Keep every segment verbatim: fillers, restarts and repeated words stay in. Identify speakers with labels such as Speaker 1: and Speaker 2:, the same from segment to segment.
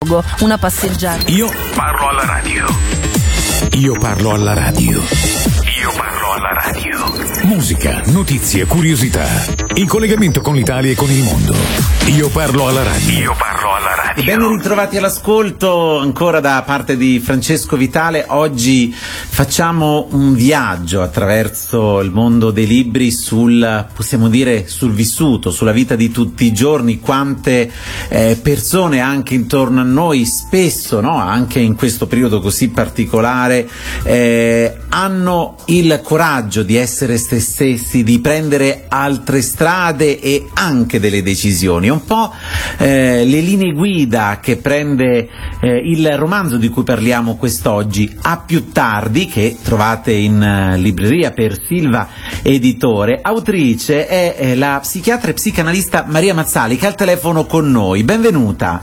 Speaker 1: una passeggiata.
Speaker 2: Io parlo alla radio. Io parlo alla radio. Io parlo alla radio. Musica, notizie, curiosità. In collegamento con l'Italia e con il mondo. Io parlo alla radio. Io parlo alla radio.
Speaker 3: Ben ritrovati all'ascolto ancora da parte di Francesco Vitale. Oggi facciamo un viaggio attraverso il mondo dei libri sul, possiamo dire, sul vissuto, sulla vita di tutti i giorni. Quante eh, persone anche intorno a noi, spesso, no, anche in questo periodo così particolare, eh, hanno il coraggio di essere se stessi, di prendere altre strade e anche delle decisioni. Un po' eh, le linee guida che prende eh, il romanzo di cui parliamo quest'oggi, A più tardi, che trovate in uh, libreria per Silva Editore. Autrice è eh, la psichiatra e psicanalista Maria Mazzali, che è al telefono con noi. Benvenuta.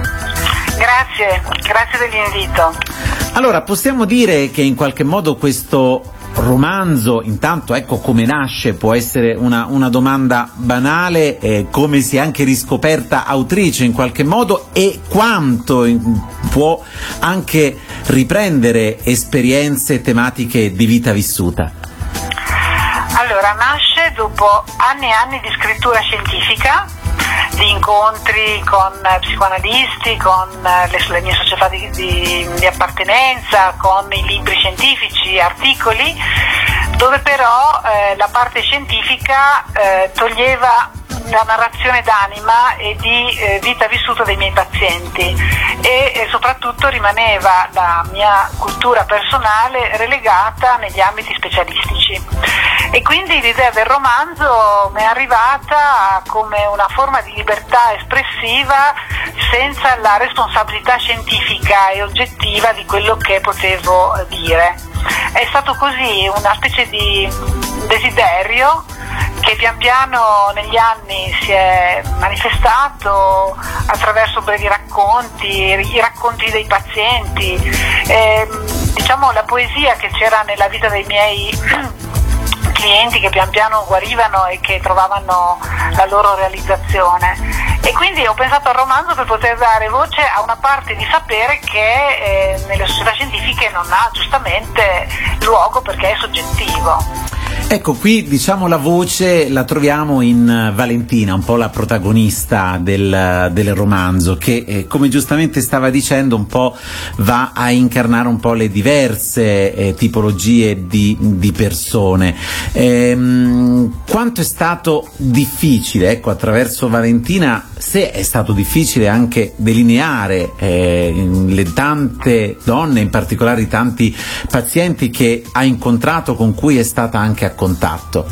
Speaker 4: Grazie, grazie dell'invito.
Speaker 3: Allora, possiamo dire che in qualche modo questo romanzo, intanto, ecco, come nasce, può essere una, una domanda banale, eh, come si è anche riscoperta autrice in qualche modo, e quanto in, può anche riprendere esperienze tematiche di vita vissuta?
Speaker 4: Allora, nasce dopo anni e anni di scrittura scientifica, di incontri con psicoanalisti, con le, le mie società di, di, di appartenenza, con i libri scientifici, articoli, dove però eh, la parte scientifica eh, toglieva la narrazione d'anima e di eh, vita vissuta dei miei pazienti e, e soprattutto rimaneva la mia cultura personale relegata negli ambiti specialistici. E quindi l'idea del romanzo mi è arrivata come una forma di libertà espressiva senza la responsabilità scientifica e oggettiva di quello che potevo dire. È stato così una specie di desiderio che pian piano negli anni si è manifestato attraverso brevi racconti, i racconti dei pazienti, e, diciamo la poesia che c'era nella vita dei miei clienti che pian piano guarivano e che trovavano la loro realizzazione. E quindi ho pensato al romanzo per poter dare voce a una parte di sapere che eh, nelle società scientifiche non ha giustamente luogo perché è soggettivo.
Speaker 3: Ecco, qui diciamo la voce la troviamo in Valentina, un po' la protagonista del, del romanzo, che eh, come giustamente stava dicendo un po' va a incarnare un po' le diverse eh, tipologie di, di persone. Ehm, quanto è stato difficile, ecco, attraverso Valentina, se è stato difficile anche delineare eh, le tante donne, in particolare i tanti pazienti che ha incontrato, con cui è stata anche a contatto?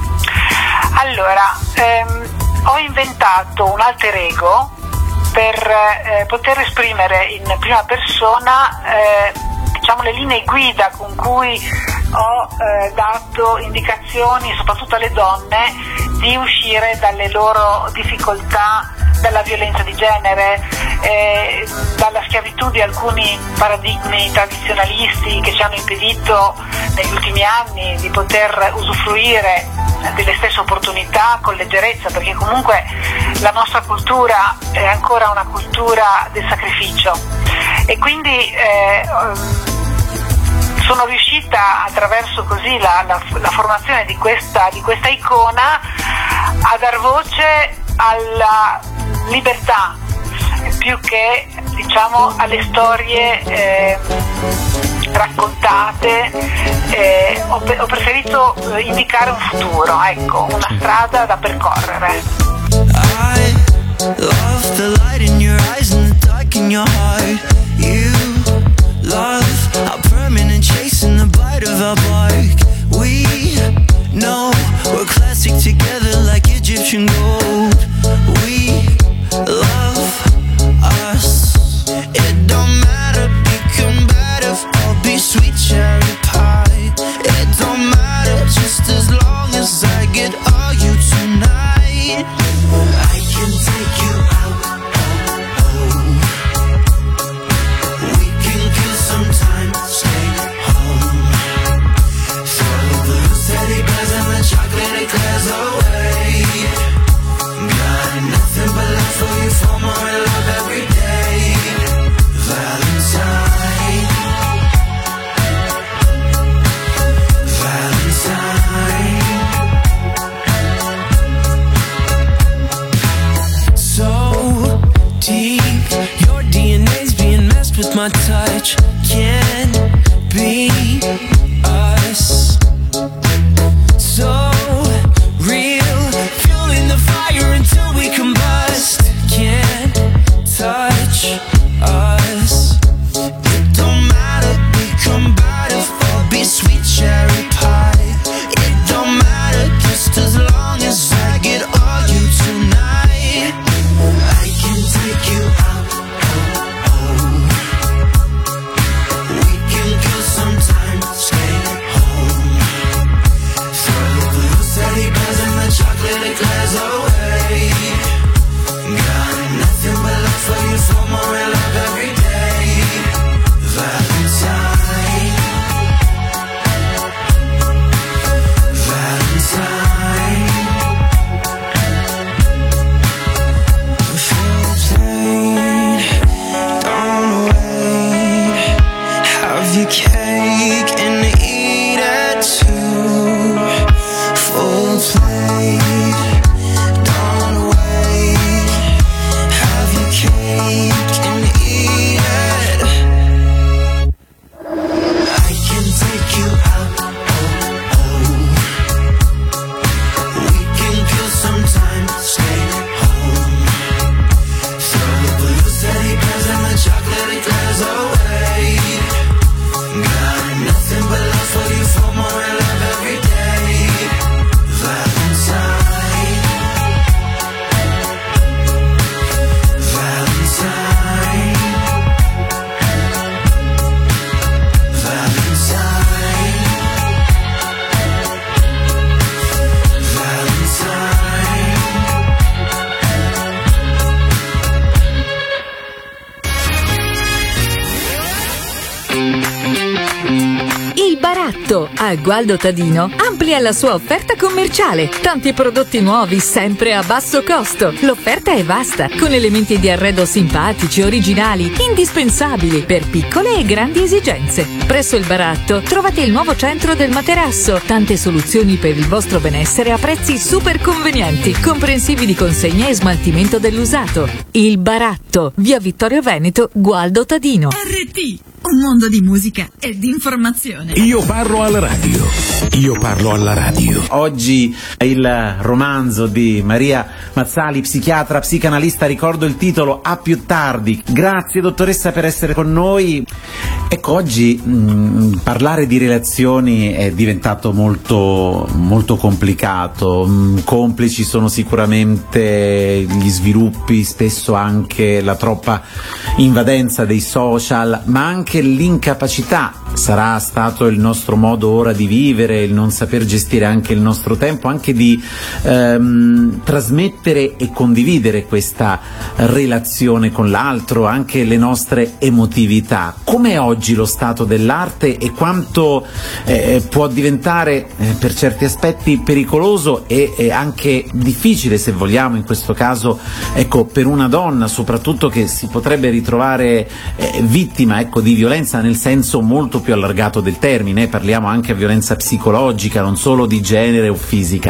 Speaker 4: Allora, ehm, ho inventato un alter ego per eh, poter esprimere in prima persona eh, diciamo le linee guida con cui ho eh, dato indicazioni soprattutto alle donne di uscire dalle loro difficoltà, dalla violenza di genere, eh, dalla schiavitù di alcuni paradigmi tradizionalisti che ci hanno impedito negli ultimi anni di poter usufruire delle stesse opportunità con leggerezza, perché comunque la nostra cultura è ancora una cultura del sacrificio. E quindi eh, sono riuscita attraverso così la, la, la formazione di questa, di questa icona a dar voce alla libertà più che, diciamo, alle storie eh, raccontate. eh, ho, ho preferito indicare un futuro, ecco, una strada da percorrere.
Speaker 5: I love the light in your eyes and the dark in your heart. You love our permanent chase and the bite of our bark. We know we're classic together like Egyptian gold. We love us. It don't matter, be combative or be sweet cherry pie. It don't matter, just as long as I get all you tonight. I can take you out, oh, oh. Your D N A's being messed with my touch. Can't be us. So real, fueling the fire until we combust. Can't touch us. It don't matter, be combative or be sweet cherry pie. It don't matter, just as long as I get all you tonight. I can take you out, oh, oh. We can kill some time, stay home. Throw the loose teddy bears and the chocolate eclairs away. Got nothing but love for you, for more love every day. Valentine, Valentine. Full plate, don't wait. Have your cake and eat it too. Full plate, don't wait. Have your cake and eat it. I can take you out, oh, oh. We can kill some time, stay home. Throw the blue teddy bears and the chocolate eclairs away. Got nothing but love for you, for more love every day. Valentine, Valentine, Valentine,
Speaker 1: Il Baratto a Gualdo Tadino amplia la sua offerta commerciale. Tanti prodotti nuovi sempre a basso costo. L'offerta è vasta, con elementi di arredo simpatici, originali, indispensabili per piccole e grandi esigenze. Presso il Baratto trovate il nuovo centro del materasso, tante soluzioni per il vostro benessere a prezzi super convenienti, comprensivi di consegna e smaltimento dell'usato. Il Baratto, via Vittorio Veneto, Gualdo Tadino.
Speaker 6: R T, un mondo di musica e di informazione.
Speaker 2: Io parlo alla radio. Io parlo alla radio.
Speaker 3: Oggi il romanzo di Maria Mazzali, psichiatra, psicanalista, ricordo il titolo A più tardi. Grazie dottoressa per essere con noi. Ecco, oggi mh, parlare di relazioni è diventato molto, molto complicato. Mh, complici sono sicuramente gli sviluppi, spesso anche la troppa invadenza dei social, ma anche l'incapacità, sarà stato il nostro modo ora di vivere, il non saper gestire anche il nostro tempo, anche di ehm, trasmettere e condividere questa relazione con l'altro, anche le nostre emotività. Com'è oggi lo stato dell'arte e quanto eh, può diventare eh, per certi aspetti pericoloso e, e anche difficile, se vogliamo, in questo caso, ecco, per una donna soprattutto, che si potrebbe ritrovare eh, vittima, ecco, di violenza nel senso molto più allargato del termine. Parliamo anche di violenza psicologica, non solo di genere o fisica.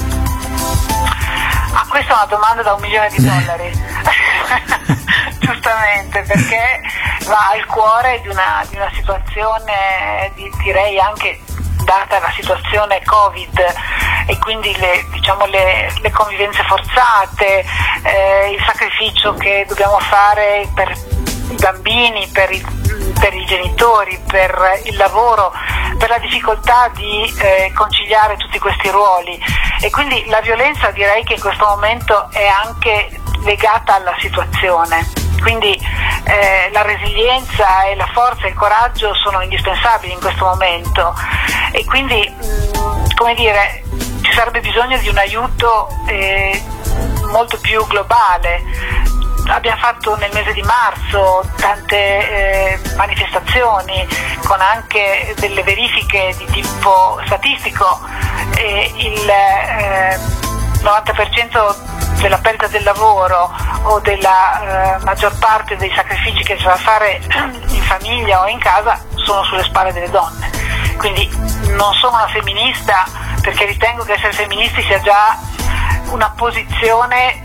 Speaker 4: Ah, questa è una domanda da un milione di dollari. Giustamente, perché va al cuore di una, di una situazione, di, direi anche data la situazione Covid e quindi le, diciamo, le, le convivenze forzate, eh, il sacrificio che dobbiamo fare per i bambini, per i, per i genitori, per il lavoro, per la difficoltà di eh, conciliare tutti questi ruoli, e quindi la violenza, direi che in questo momento è anche legata alla situazione. Quindi eh, la resilienza e la forza e il coraggio sono indispensabili in questo momento, e quindi mh, come dire, ci sarebbe bisogno di un aiuto eh, molto più globale. Abbiamo fatto nel mese di marzo tante eh, manifestazioni con anche delle verifiche di tipo statistico, e il eh, novanta per cento della perdita del lavoro o della eh, maggior parte dei sacrifici che c'è da fare in famiglia o in casa sono sulle spalle delle donne. Quindi non sono una femminista, perché ritengo che essere femministi sia già una posizione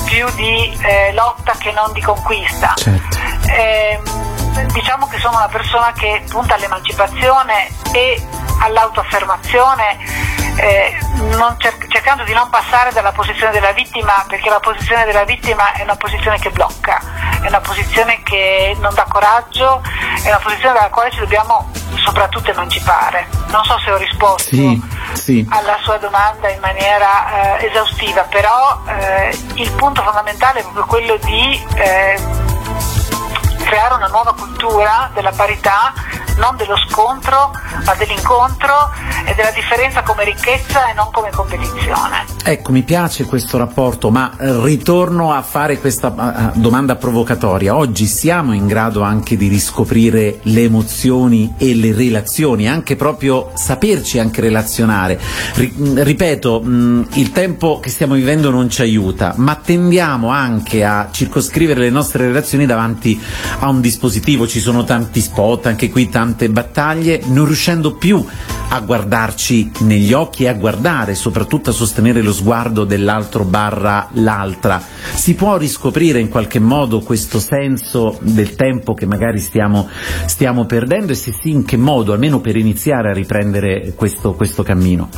Speaker 4: più di eh, lotta che non di conquista.
Speaker 3: Certo.
Speaker 4: Eh, diciamo che sono una persona che punta all'emancipazione e all'autoaffermazione, eh, non cer- cercando di non passare dalla posizione della vittima, perché la posizione della vittima è una posizione che blocca, è una posizione che non dà coraggio, è una posizione dalla quale ci dobbiamo soprattutto emancipare. Non so se ho risposto
Speaker 3: sì, sì.
Speaker 4: alla sua domanda in maniera eh, esaustiva, però eh, il punto fondamentale è proprio quello di eh, creare una nuova cultura della parità, non dello scontro, ma dell'incontro e della differenza come ricchezza e non come competizione.
Speaker 3: Ecco, mi piace questo rapporto, ma ritorno a fare questa uh, domanda provocatoria. Oggi siamo in grado anche di riscoprire le emozioni e le relazioni, anche proprio saperci anche relazionare. R- ripeto, mh, il tempo che stiamo vivendo non ci aiuta, ma tendiamo anche a circoscrivere le nostre relazioni davanti a un dispositivo. Ci sono tanti spot, anche qui tante battaglie, non riuscendo più a guardarci negli occhi e a guardare, soprattutto a sostenere lo sguardo dell'altro barra l'altra. Si può riscoprire in qualche modo questo senso del tempo che magari stiamo, stiamo perdendo, e se sì, in che modo, almeno per iniziare a riprendere questo, questo cammino?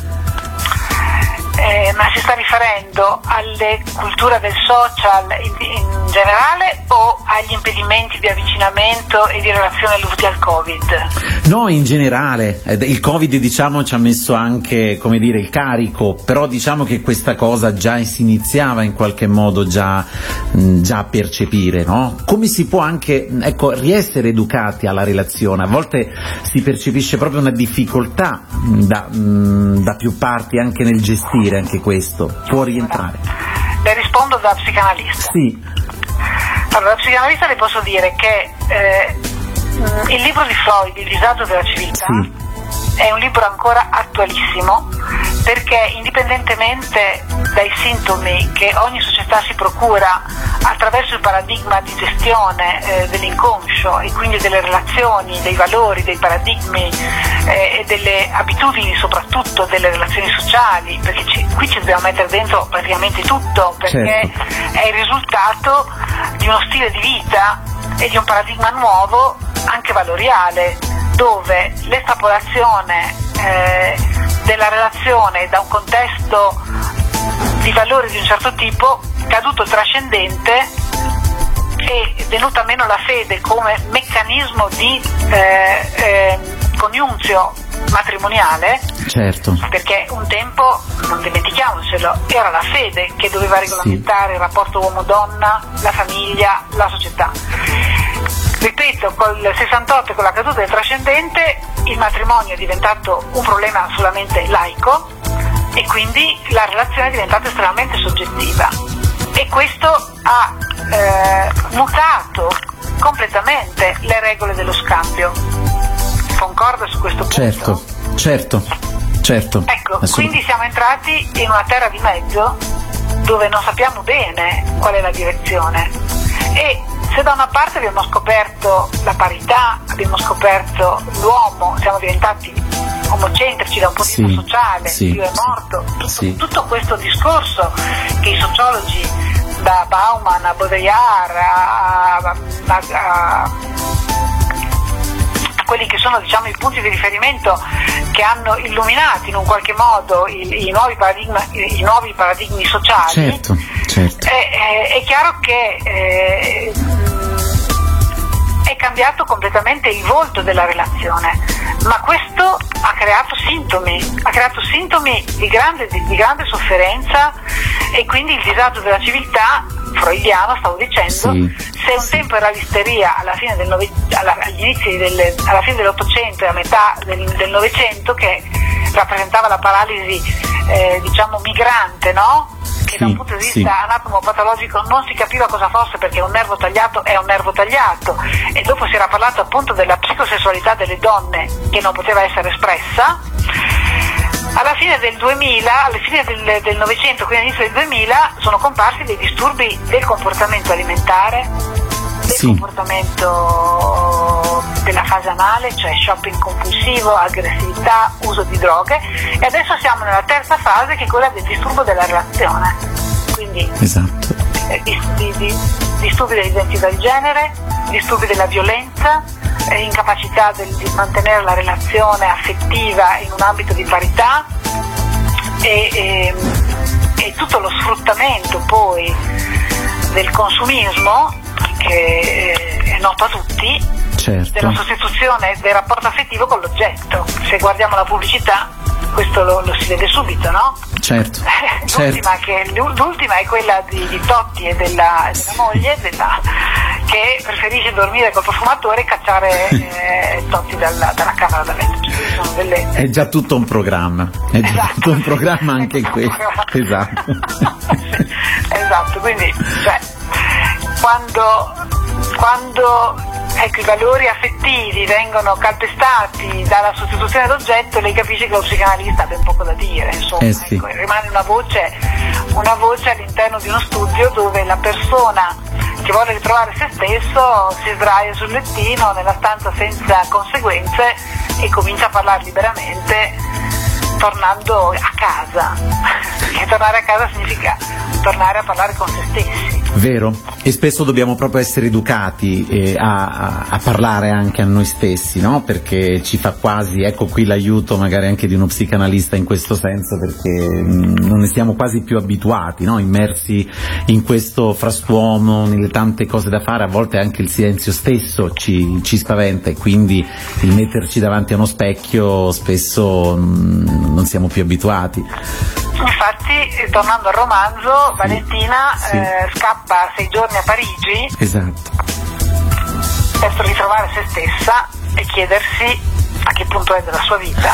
Speaker 4: Eh, ma si sta riferendo alle culture del social in, in generale o agli impedimenti di avvicinamento e di relazione dovuti al Covid?
Speaker 3: No, in generale. Il Covid, diciamo, ci ha messo anche, come dire, il carico, però diciamo che questa cosa già si iniziava in qualche modo già, già a percepire, no? Come si può anche, ecco, riessere educati alla relazione? A volte si percepisce proprio una difficoltà da, da più parti anche nel gestire anche questo. Può rientrare?
Speaker 4: Le rispondo da psicanalista.
Speaker 3: Sì.
Speaker 4: Allora, da psicanalista le posso dire che eh, il libro di Freud, Il disagio della civiltà, sì, è un libro ancora attualissimo, perché indipendentemente dai sintomi che ogni società si procura attraverso il paradigma di gestione eh, dell'inconscio e quindi delle relazioni, dei valori, dei paradigmi eh, e delle abitudini, soprattutto delle relazioni sociali, perché ci, qui ci dobbiamo mettere dentro praticamente tutto, perché certo, è il risultato di uno stile di vita e di un paradigma nuovo, anche valoriale, dove l'estrapolazione eh, della relazione da un contesto di valori di un certo tipo, caduto il trascendente e venuta meno la fede come meccanismo di eh, eh, coniunzio matrimoniale,
Speaker 3: certo,
Speaker 4: perché un tempo, non dimentichiamocelo, era la fede che doveva regolamentare sì, il rapporto uomo-donna, la famiglia, la società. Ripeto, col sessantotto, con la caduta del trascendente, il matrimonio è diventato un problema solamente laico e quindi la relazione è diventata estremamente soggettiva, e questo ha eh, mutato completamente le regole dello scambio. Concorda su questo punto?
Speaker 3: Certo, certo, certo.
Speaker 4: Ecco, quindi siamo entrati in una terra di mezzo dove non sappiamo bene qual è la direzione, e se da una parte abbiamo scoperto la parità, abbiamo scoperto l'uomo, siamo diventati omocentrici da un punto di vista sociale,
Speaker 3: sì,
Speaker 4: Dio è morto, tutto,
Speaker 3: sì,
Speaker 4: tutto questo discorso che i sociologi, da Bauman a Baudrillard a, a, a, a quelli che sono, diciamo, i punti di riferimento che hanno illuminato in un qualche modo i, i, nuovi, paradigma, i, i nuovi paradigmi sociali,
Speaker 3: certo, certo.
Speaker 4: È, è, è chiaro che eh, è cambiato completamente il volto della relazione, ma questo ha creato sintomi, ha creato sintomi di grande, di, di grande sofferenza, e quindi il disagio della civiltà freudiano, stavo dicendo,
Speaker 3: sì,
Speaker 4: se un
Speaker 3: sì,
Speaker 4: tempo era l'isteria alla fine del nove, alla, agli inizi del, alla fine dell'Ottocento e a metà del, del Novecento, che rappresentava la paralisi eh, diciamo migrante, no? Che sì, da un punto di vista sì, anatomopatologico non si capiva cosa fosse, perché un nervo tagliato è un nervo tagliato, e dopo si era parlato appunto della psicosessualità delle donne che non poteva essere espressa. Alla fine del duemila, alla fine del, del Novecento, quindi all'inizio del duemila, sono comparsi dei disturbi del comportamento alimentare, del sì, comportamento della fase anale, cioè shopping compulsivo, aggressività, uso di droghe, e adesso siamo nella terza fase, che è quella del disturbo della relazione. Quindi
Speaker 3: esatto,
Speaker 4: eh, di, di, di disturbi dell'identità di genere, disturbi della violenza, eh, incapacità del, di mantenere la relazione affettiva in un ambito di parità e, e, e tutto lo sfruttamento poi del consumismo che è noto a tutti,
Speaker 3: certo.
Speaker 4: della sostituzione del rapporto affettivo con l'oggetto. Se guardiamo la pubblicità questo lo, lo si vede subito, no?
Speaker 3: Certo.
Speaker 4: l'ultima,
Speaker 3: certo.
Speaker 4: Che, l'ultima è quella di, di Totti e della, della moglie della, che preferisce dormire col profumatore e cacciare eh, Totti dalla, dalla camera da letto. Cioè, sono delle...
Speaker 3: È già tutto un programma, è già
Speaker 4: esatto.
Speaker 3: tutto un programma anche questo. Esatto.
Speaker 4: Esatto, quindi cioè, quando, quando ecco, i valori affettivi vengono calpestati dalla sostituzione d'oggetto, lei capisce che lo psicanalista abbia un poco da dire, insomma,
Speaker 3: eh sì.
Speaker 4: ecco, rimane una voce, una voce all'interno di uno studio dove la persona che vuole ritrovare se stesso si sdraia sul lettino nella stanza senza conseguenze e comincia a parlare liberamente tornando a casa, perché tornare a casa significa tornare a parlare con se stessi.
Speaker 3: Vero, e spesso dobbiamo proprio essere educati eh, a, a, a parlare anche a noi stessi, no? Perché ci fa quasi, ecco qui l'aiuto magari anche di uno psicanalista in questo senso, perché mh, non ne siamo quasi più abituati, no? Immersi in questo frastuono, nelle tante cose da fare, a volte anche il silenzio stesso ci, ci spaventa e quindi il metterci davanti a uno specchio spesso mh, non siamo più abituati.
Speaker 4: Infatti, tornando al romanzo,
Speaker 3: sì,
Speaker 4: Valentina
Speaker 3: sì.
Speaker 4: Eh, scappa sei giorni a Parigi,
Speaker 3: esatto,
Speaker 4: per ritrovare se stessa e chiedersi a che punto è della sua vita.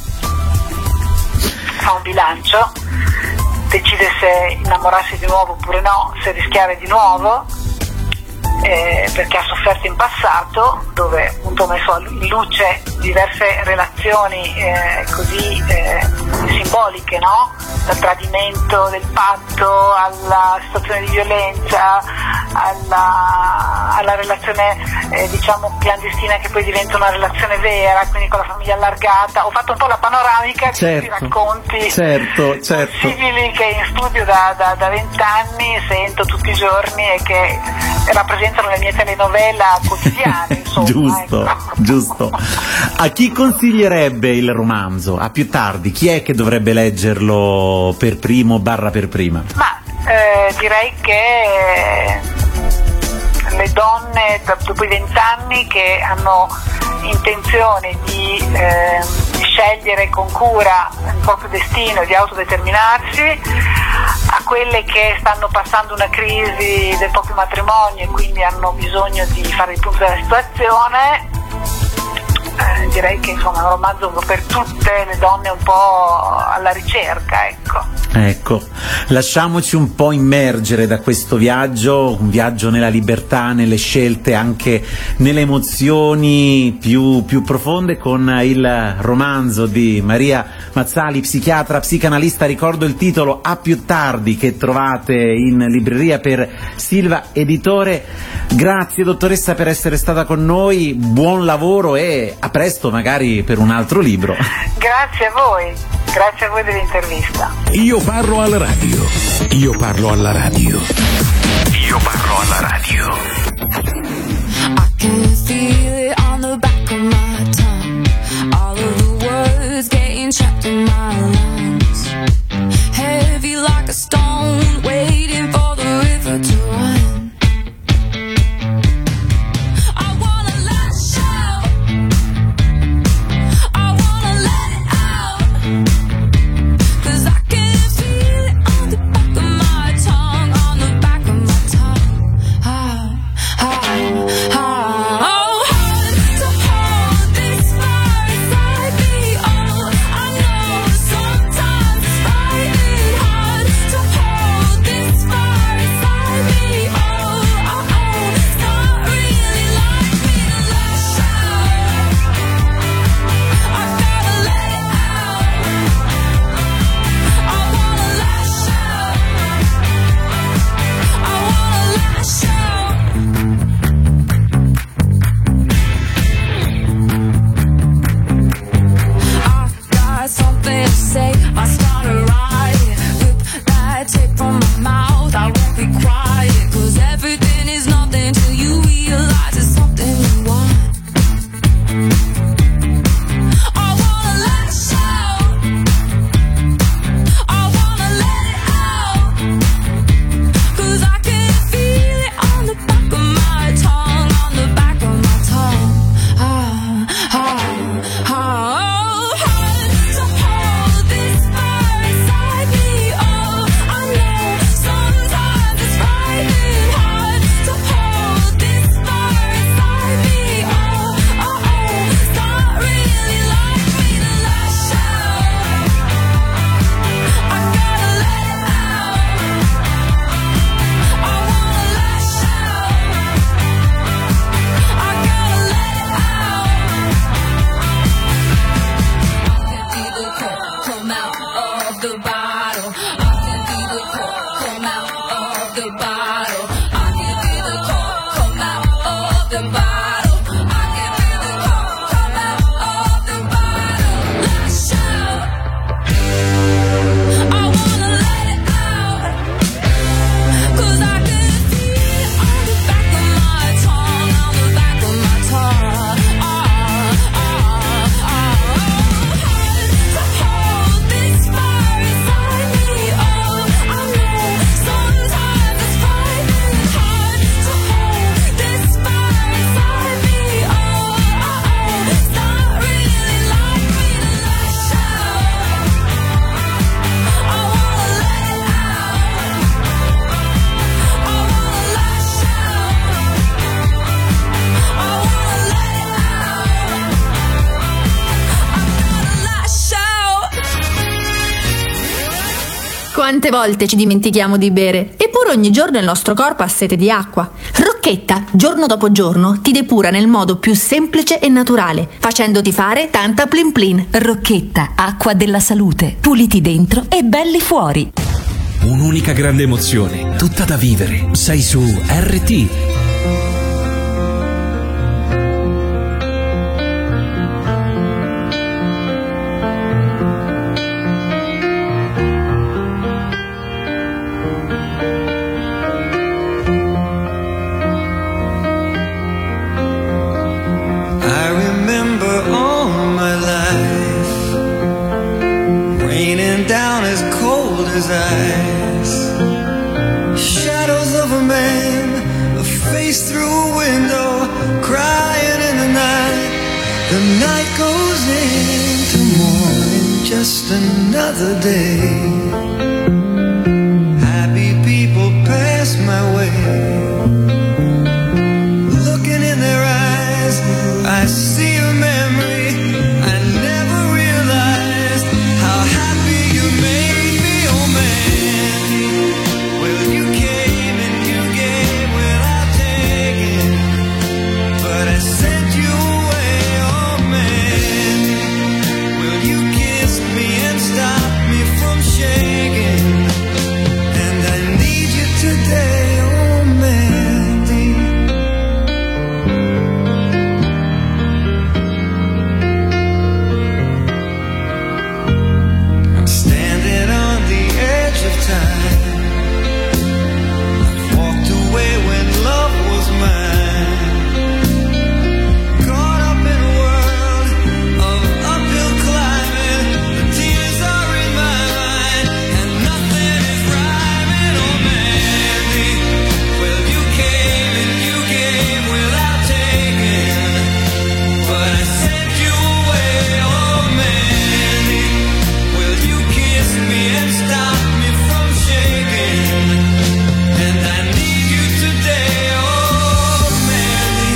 Speaker 4: Fa un bilancio, decide se innamorarsi di nuovo oppure no, se rischiare di nuovo, eh, perché ha sofferto in passato, dove appunto ho messo in luce diverse relazioni eh, così eh, simboliche, no? Dal tradimento del patto alla situazione di violenza, alla, alla relazione eh, diciamo clandestina che poi diventa una relazione vera, quindi con la famiglia allargata. Ho fatto un po' la panoramica di
Speaker 3: certo,
Speaker 4: questi racconti
Speaker 3: certo, certo.
Speaker 4: possibili che in studio da vent'anni sento tutti i giorni e che rappresentano le mie telenovela quotidiane, insomma.
Speaker 3: Giusto,
Speaker 4: ecco.
Speaker 3: giusto. A chi consiglierebbe il romanzo? A più tardi, chi è che dovrebbe leggerlo per primo barra per prima?
Speaker 4: Ma eh, direi che le donne dopo i vent'anni che hanno intenzione di, eh, di scegliere con cura il proprio destino e di autodeterminarsi, a quelle che stanno passando una crisi del proprio matrimonio e quindi hanno bisogno di fare il punto della situazione, eh, direi che insomma è un romanzo per tutte le donne un po' alla ricerca, ecco.
Speaker 3: Ecco, lasciamoci un po' immergere da questo viaggio, un viaggio nella libertà, nelle scelte, anche nelle emozioni più, più profonde, con il romanzo di Maria Mazzali, psichiatra, psicanalista. Ricordo il titolo A più tardi, che trovate in libreria per Silva Editore. Grazie dottoressa per essere stata con noi, buon lavoro e a presto magari per un altro libro.
Speaker 4: Grazie a voi, grazie a voi dell'intervista.
Speaker 2: Io parlo alla radio. Io parlo alla radio. Io parlo alla radio.
Speaker 7: I can feel it on the back of my tongue. All of the words getting trapped in my lungs. Heavy like a stone, waiting for the river to run. Oh
Speaker 8: Quante volte ci dimentichiamo di bere, eppure ogni giorno il nostro corpo ha sete di acqua. Rocchetta, giorno dopo giorno, ti depura nel modo più semplice e naturale, facendoti fare tanta plin plin.
Speaker 1: Rocchetta, acqua della salute, puliti dentro e belli fuori.
Speaker 9: Un'unica grande emozione, tutta da vivere. Sei su R T.
Speaker 5: Shadows of a man, a face through a window, crying in the night. The night goes into morning, just another day. Happy people pass my way. Looking in their eyes, I see a memory. I never realized how happy you made me, oh man. Well, you came and you gave without taking, but I sent you away, oh man. Well, you kissed me and stopped me from shaking, and I need you today, oh Mandy. I'm standing on the edge of time. I walked away when love was mine. Caught up in a world of uphill climbing. The tears are in my mind, and nothing is rhyming, oh Mandy. Well, you came and you gave without taking, but I sent you away, oh Mandy. Well, you kissed me and stopped me from shaking, and I need you today, oh Mandy.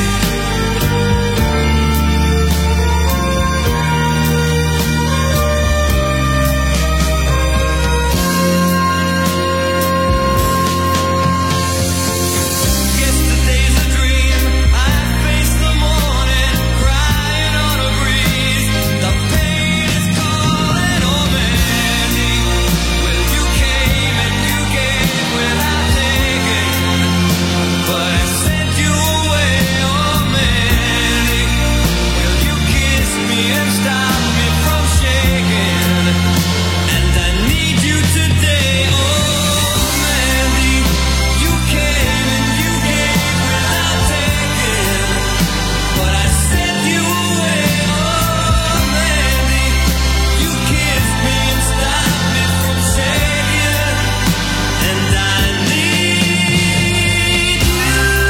Speaker 5: Yesterday's a dream, I face the morning, crying on a breeze. The pain is calling, oh Mandy. Well, you came and you gave without taking, but I sent you away, oh Mandy. Well, you kissed me and stopped me from shaking, and I need you today, oh Mandy. You came and you gave without taking, but I sent you away, oh Mandy. You kissed me and stopped me from shaking, and I need you.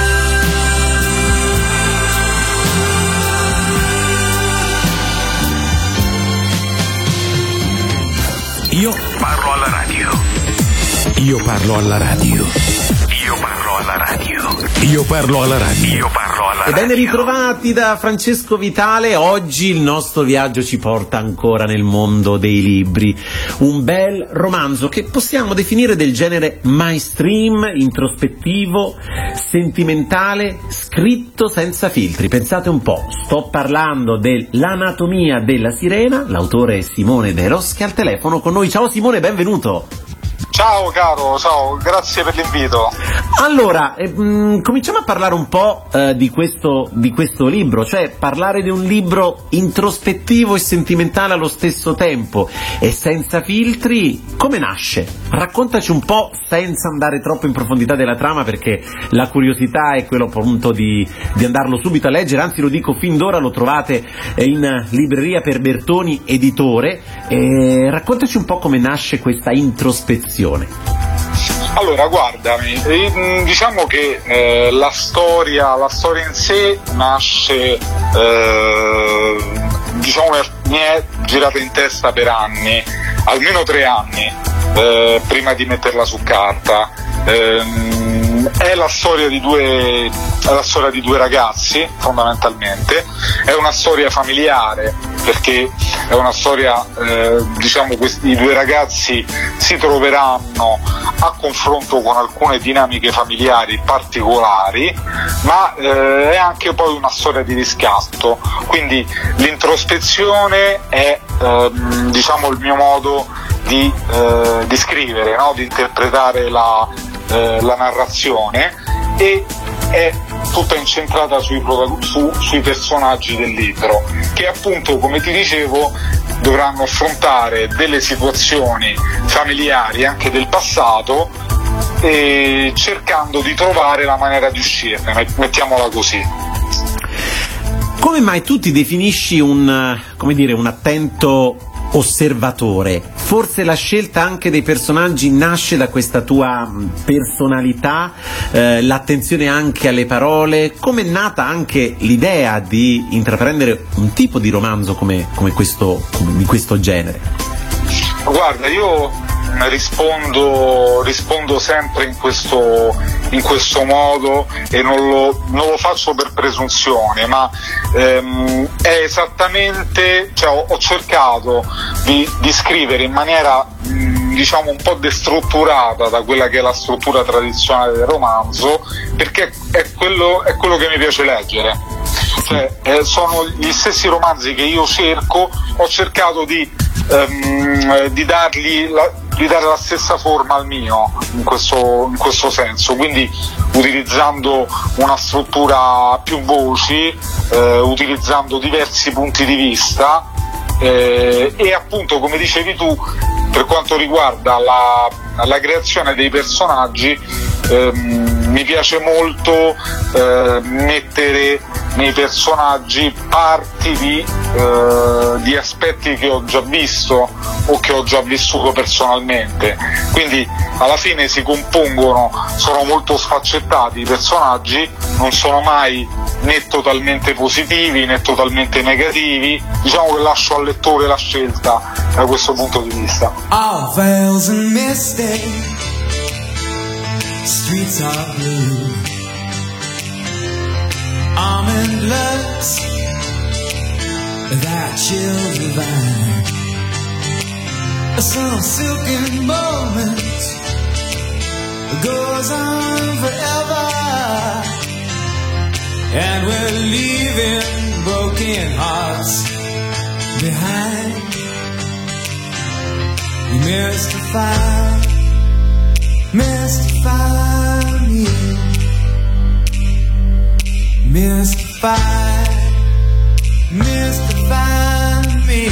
Speaker 2: Io parlo alla radio. Io parlo alla radio. Io parlo alla radio. Io parlo alla radio. Io parlo alla
Speaker 3: E
Speaker 2: radio.
Speaker 3: ben ritrovati da Francesco Vitale. Oggi il nostro viaggio ci porta ancora nel mondo dei libri. Un bel romanzo che possiamo definire del genere mainstream, introspettivo, sentimentale, scritto senza filtri. Pensate un po', sto parlando dell'Anatomia della sirena. L'autore è Simone De Ros, che è al telefono con noi. Ciao Simone, benvenuto.
Speaker 10: Ciao caro, ciao, grazie per l'invito.
Speaker 3: Allora, eh, mh, cominciamo a parlare un po' eh, di questo di questo libro, cioè parlare di un libro introspettivo e sentimentale allo stesso tempo e senza filtri. Come nasce? Raccontaci un po' senza andare troppo in profondità della trama, perché la curiosità è quello appunto di, di andarlo subito a leggere, anzi lo dico fin d'ora, lo trovate in libreria per Bertoni Editore. E raccontaci un po' come nasce questa introspezione.
Speaker 10: Allora, guardami, eh, diciamo che eh, la storia, la storia in sé nasce, eh, diciamo, mi è girata in testa per anni, almeno tre anni, eh, prima di metterla su carta. Eh, è la storia di due, è la storia di due ragazzi, fondamentalmente. È una storia familiare, perché è una storia, eh, diciamo, questi due ragazzi si troveranno a confronto con alcune dinamiche familiari particolari, ma eh, è anche poi una storia di riscatto, quindi l'introspezione è ehm, diciamo il mio modo di, eh, di scrivere, no? Di interpretare la, eh, la narrazione, e è tutta incentrata sui, su, sui personaggi del libro, che appunto, come ti dicevo, dovranno affrontare delle situazioni familiari anche del passato, e cercando di trovare la maniera di uscirne, mettiamola così.
Speaker 3: Come mai tu ti definisci un, come dire, un attento osservatore? Forse la scelta anche dei personaggi nasce da questa tua personalità, eh, l'attenzione anche alle parole. Come è nata anche l'idea di intraprendere un tipo di romanzo come, come questo, come di questo genere?
Speaker 10: Guarda, io rispondo, rispondo sempre in questo, in questo modo, e non lo, non lo faccio per presunzione, ma ehm, è esattamente, cioè ho, ho cercato di, di scrivere in maniera mh, diciamo un po' destrutturata da quella che è la struttura tradizionale del romanzo, perché è quello, è quello che mi piace leggere. Cioè, eh, sono gli stessi romanzi che io cerco, ho cercato di, ehm, di dargli la, di dare la stessa forma al mio, in questo, in questo senso, quindi utilizzando una struttura a più voci, eh, utilizzando diversi punti di vista, eh, e appunto, come dicevi tu, per quanto riguarda la, la creazione dei personaggi, ehm, mi piace molto eh, mettere nei personaggi parti di, eh, di aspetti che ho già visto o che ho già vissuto personalmente, quindi alla fine si compongono, sono molto sfaccettati i personaggi, non sono mai né totalmente positivi né totalmente negativi, diciamo che lascio al lettore la scelta da questo punto di vista.
Speaker 5: All veils and misty, streets are blue, almond looks, that chill divine, some silken moment goes on forever, and we're leaving broken hearts behind. You mystify, mystify me, mystify, mystify me.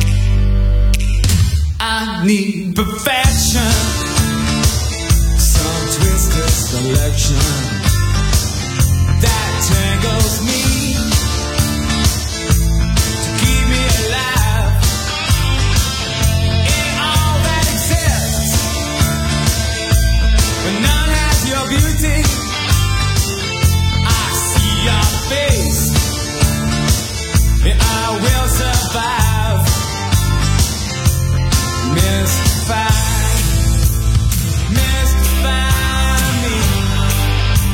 Speaker 5: I need perfection, some twisted selection that tangles me. Beauty, I see your face, and I will survive. Mystify, mystify me.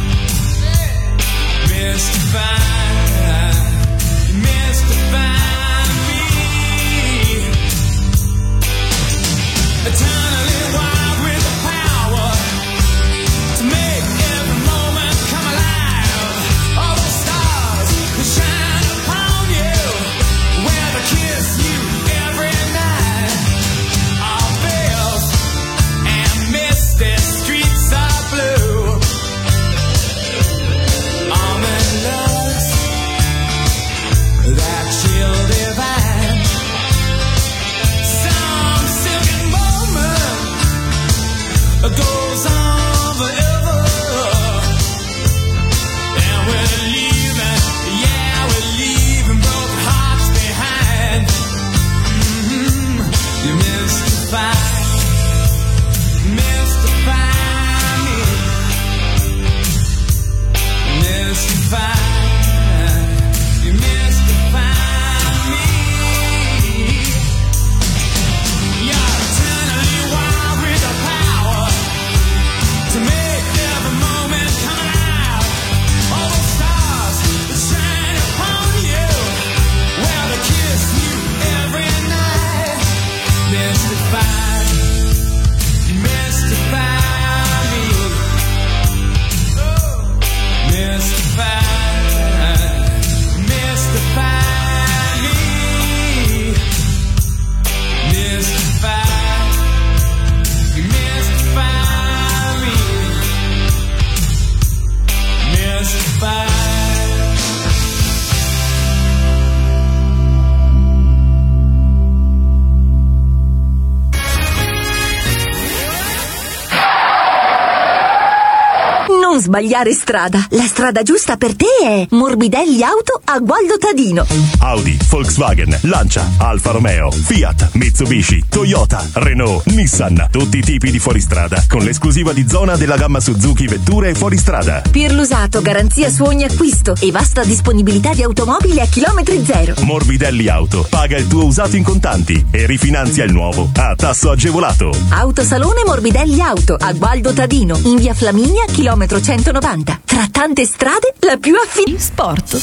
Speaker 11: sbagliare strada. La strada giusta per te è Morbidelli Auto a Gualdo Tadino.
Speaker 12: Audi, Volkswagen, Lancia, Alfa Romeo, Fiat, Mitsubishi, Toyota, Renault, Nissan. Tutti i tipi di fuoristrada con l'esclusiva di zona della gamma Suzuki Vetture e fuoristrada.
Speaker 11: Pirlusato, garanzia su ogni acquisto e vasta disponibilità di automobili a chilometri zero.
Speaker 12: Morbidelli Auto. Paga il tuo usato in contanti e rifinanzia il nuovo a tasso agevolato.
Speaker 11: Autosalone Morbidelli Auto a Gualdo Tadino, in via Flaminia, chilometro centonovanta. Tra tante strade, la più affidabile. Sport.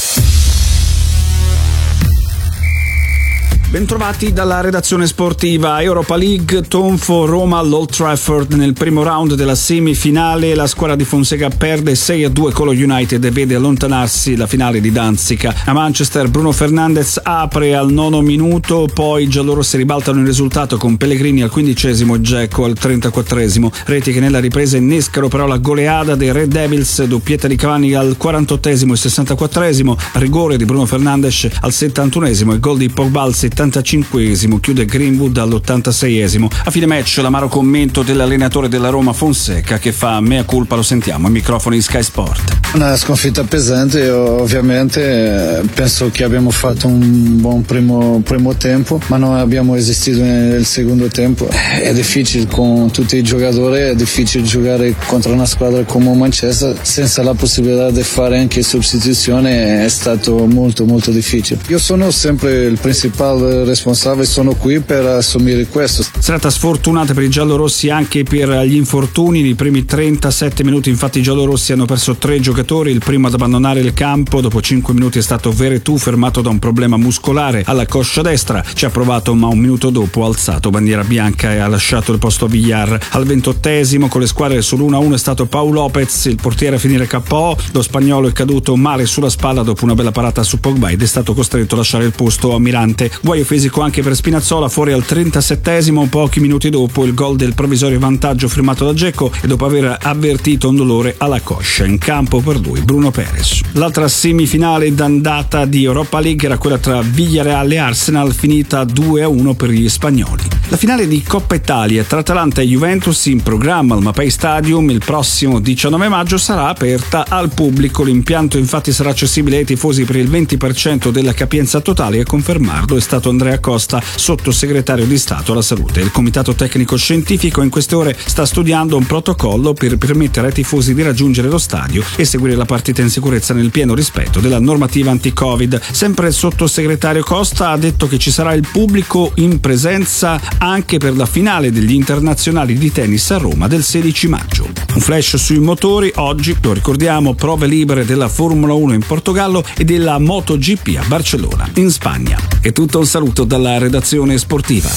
Speaker 13: Bentrovati dalla redazione sportiva. Europa League, tonfo Roma all'Old Trafford nel primo round della semifinale. La squadra di Fonseca perde sei a due con lo United e vede allontanarsi la finale di Danzica. A Manchester Bruno Fernandes apre al nono minuto, poi i giallorossi ribaltano il risultato con Pellegrini al quindicesimo e Dzeko al trentaquattresimo. Reti che nella ripresa innescano però la goleada dei Red Devils, doppietta di Cavani al quarantottesimo e sessantaquattresimo, rigore di Bruno Fernandes al settantunesimo e gol di Pogba al settantacinquesimo. Chiude Greenwood all'ottantaseiesimo. A fine match l'amaro commento dell'allenatore della Roma Fonseca che fa mea culpa, lo sentiamo ai microfoni di Sky Sport.
Speaker 14: Una sconfitta pesante, ovviamente penso che abbiamo fatto un buon primo, primo tempo, ma non abbiamo esistito nel secondo tempo. È difficile con tutti i giocatori, è difficile giocare contro una squadra come Manchester senza la possibilità di fare anche sostituzioni, è stato molto molto difficile. Io sono sempre il principale responsabile, sono qui per assumere questo.
Speaker 13: Serata sfortunata per i giallorossi anche per gli infortuni. Nei primi trentasette minuti infatti i giallorossi hanno perso tre giocatori, il primo ad abbandonare il campo dopo cinque minuti è stato Veretù, fermato da un problema muscolare alla coscia destra, ci ha provato ma un minuto dopo ha alzato bandiera bianca e ha lasciato il posto a Villar. Al ventottesimo con le squadre sull'uno a uno è stato Pau Lopez il portiere a finire K O, lo spagnolo è caduto male sulla spalla dopo una bella parata su Pogba ed è stato costretto a lasciare il posto a Mirante. Guaio fisico anche per Spinazzola, fuori al trentasettesimo, pochi minuti dopo il gol del provvisorio vantaggio firmato da Dzeko e dopo aver avvertito un dolore alla coscia. In campo per lui Bruno Perez. L'altra semifinale d'andata di Europa League era quella tra Villarreal e Arsenal, finita due a uno per gli spagnoli. La finale di Coppa Italia tra Atalanta e Juventus in programma al Mapei Stadium il prossimo diciannove maggio sarà aperta al pubblico. L'impianto infatti sarà accessibile ai tifosi per il venti per cento della capienza totale e a confermarlo è stato Andrea Costa, sottosegretario di Stato alla Salute. Il comitato tecnico scientifico in queste ore sta studiando un protocollo per permettere ai tifosi di raggiungere lo stadio e seguire la partita in sicurezza nel pieno rispetto della normativa anti-Covid. Sempre il sottosegretario Costa ha detto che ci sarà il pubblico in presenza anche per la finale degli internazionali di tennis a Roma del sedici maggio. Un flash sui motori, oggi, lo ricordiamo, prove libere della Formula uno in Portogallo e della MotoGP a Barcellona, in Spagna. E tutto un saluto dalla redazione sportiva.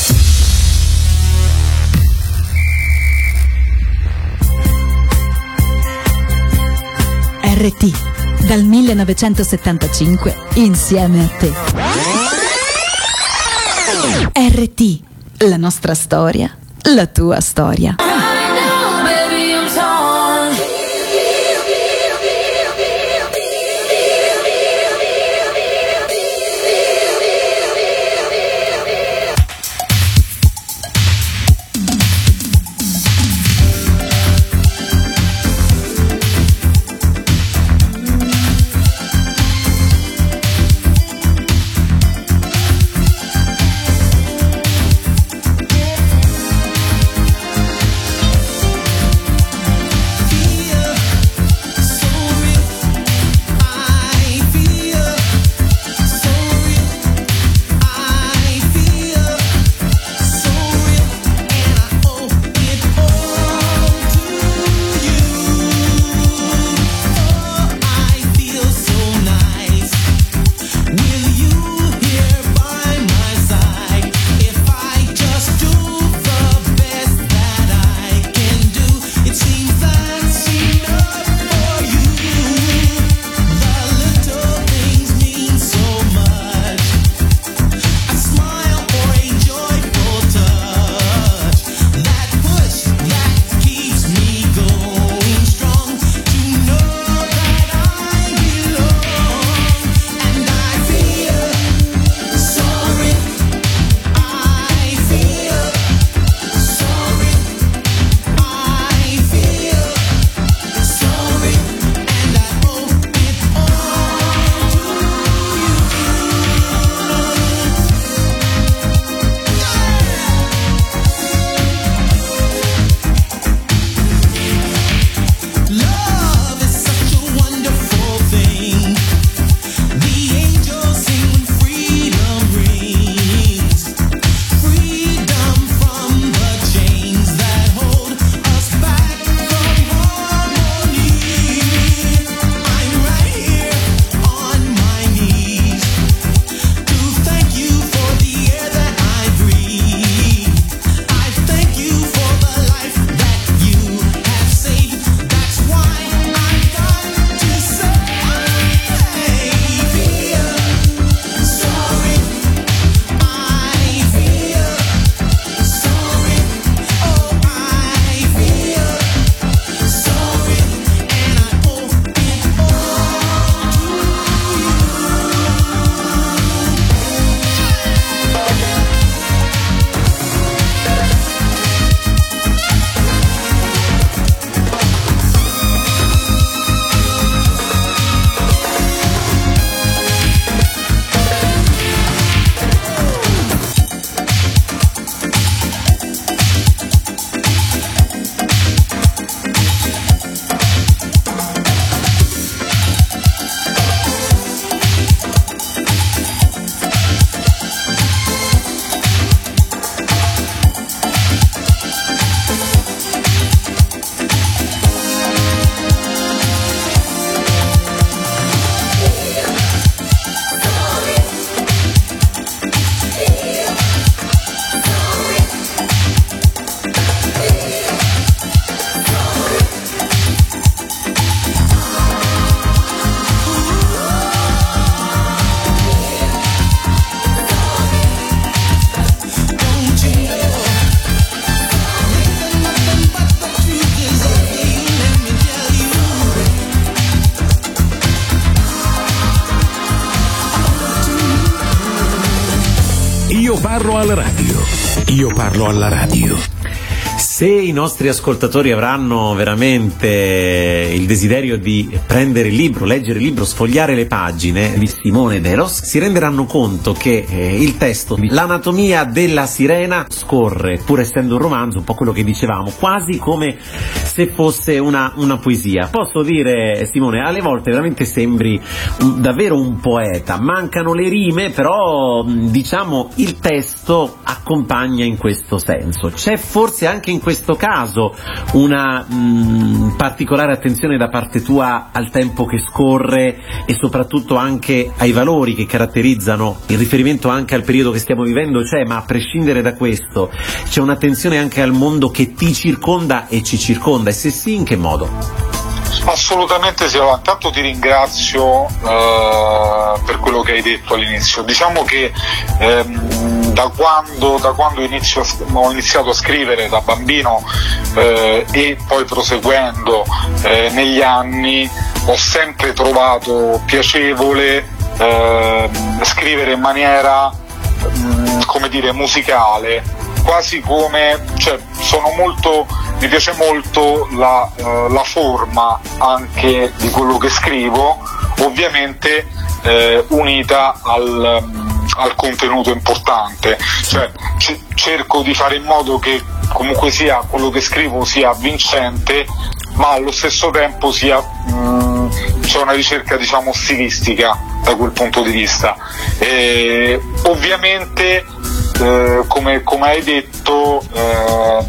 Speaker 15: R T, dal millenovecentosettantacinque, insieme a te. R T, la nostra storia, la tua storia.
Speaker 2: parlo alla radio. Io parlo alla radio.
Speaker 3: Se i nostri ascoltatori avranno veramente il desiderio di prendere il libro, leggere il libro, sfogliare le pagine di Simone Delos, si renderanno conto che eh, il testo di L'anatomia della sirena scorre, pur essendo un romanzo, un po' quello che dicevamo, quasi come se fosse una, una poesia. Posso dire, Simone, alle volte veramente sembri un, davvero un poeta, mancano le rime, però diciamo il testo accompagna in questo senso. C'è forse anche in questo caso una mh, particolare attenzione da parte tua al tempo che scorre e soprattutto anche ai valori che caratterizzano il riferimento anche al periodo che stiamo vivendo, c'è, ma a prescindere da questo c'è un'attenzione anche al mondo che ti circonda e ci circonda, e se sì, in che modo?
Speaker 10: Assolutamente sì, allora, intanto ti ringrazio eh, per quello che hai detto all'inizio. Diciamo che ehm, da quando, da quando inizio, ho iniziato a scrivere da bambino eh, e poi proseguendo eh, negli anni, ho sempre trovato piacevole eh, scrivere in maniera mh, come dire musicale, quasi come, cioè sono molto, mi piace molto la, uh, la forma anche di quello che scrivo, ovviamente eh, unita al, um, al contenuto importante, cioè c- cerco di fare in modo che comunque sia quello che scrivo sia avvincente, ma allo stesso tempo sia mh, c'è una ricerca, diciamo, stilistica da quel punto di vista. E, ovviamente eh, come, come hai detto eh,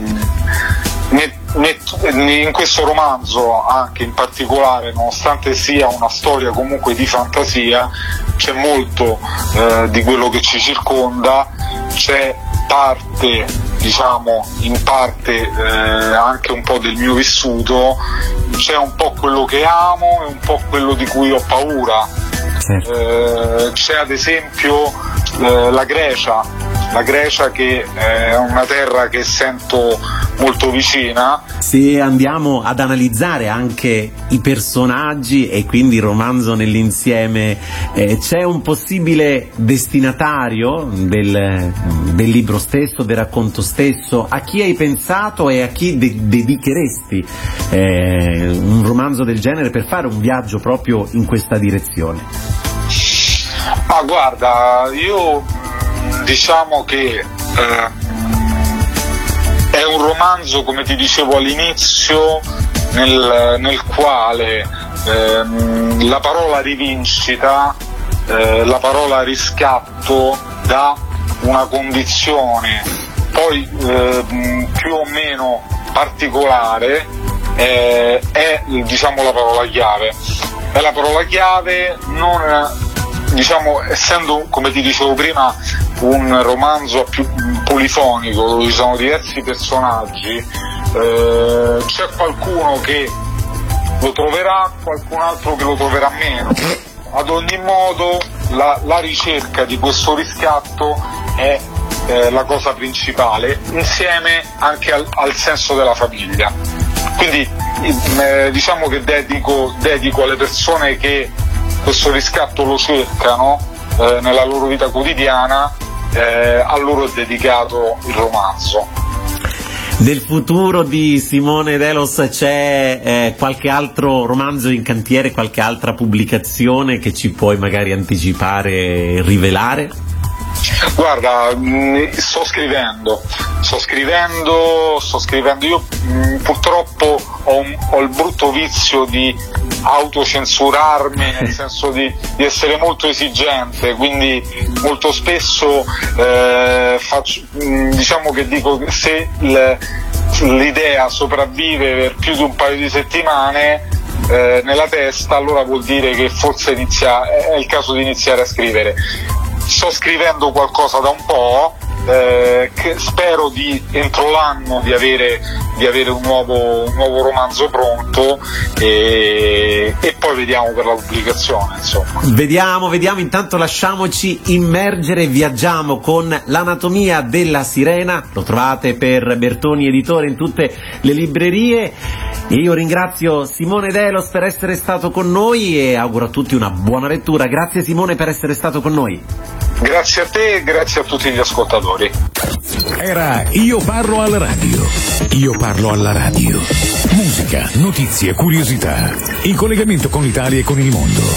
Speaker 10: ne, ne, in questo romanzo anche in particolare, nonostante sia una storia comunque di fantasia, c'è molto eh, di quello che ci circonda, c'è parte, diciamo, in parte eh, anche un po' del mio vissuto, c'è un po' quello che amo e un po' quello di cui ho paura. Certo. Eh, c'è ad esempio eh, la Grecia, la Grecia che è una terra che sento molto vicina.
Speaker 3: Se andiamo ad analizzare anche i personaggi e quindi il romanzo nell'insieme, eh, c'è un possibile destinatario del, del libro stesso, del racconto stesso? A chi hai pensato e a chi de- dedicheresti eh, un romanzo del genere per fare un viaggio proprio in questa direzione?
Speaker 10: Ma guarda, io diciamo che eh, è un romanzo, come ti dicevo all'inizio, nel, nel quale ehm, la parola rivincita, eh, la parola riscatto dà una condizione poi eh, più o meno particolare, eh, è, diciamo, la parola chiave. È la parola chiave, non, diciamo, essendo, come ti dicevo prima, un romanzo più polifonico dove ci sono diversi personaggi, eh, c'è qualcuno che lo troverà, qualcun altro che lo troverà meno. Ad ogni modo la, la ricerca di questo riscatto è eh, la cosa principale, insieme anche al, al senso della famiglia. Quindi eh, diciamo che dedico, dedico alle persone che questo riscatto lo cercano eh, nella loro vita quotidiana, eh, a loro è dedicato il romanzo.
Speaker 3: Del futuro di Simone Delos c'è eh, qualche altro romanzo in cantiere, qualche altra pubblicazione che ci puoi magari anticipare e rivelare?
Speaker 10: Guarda, mh, sto scrivendo, sto scrivendo, sto scrivendo, io mh, purtroppo ho, un, ho il brutto vizio di autocensurarmi, nel senso di, di essere molto esigente, quindi molto spesso eh, faccio, mh, diciamo che dico che se il, l'idea sopravvive per più di un paio di settimane eh, nella testa, allora vuol dire che forse inizia, è il caso di iniziare a scrivere. Sto scrivendo qualcosa da un po', eh, che spero di entro l'anno di avere, di avere un, nuovo, un nuovo romanzo pronto, e, e poi vediamo per la pubblicazione, insomma.
Speaker 3: Vediamo, vediamo, intanto lasciamoci immergere, viaggiamo con L'anatomia della sirena, lo trovate per Bertoni Editore in tutte le librerie. E io ringrazio Simone Delos per essere stato con noi e auguro a tutti una buona lettura. Grazie Simone per essere stato con noi.
Speaker 10: Grazie a te e grazie a tutti gli ascoltatori.
Speaker 2: Era Io parlo alla radio. Io parlo alla radio. Musica, notizie, curiosità. In collegamento con l'Italia e con il mondo.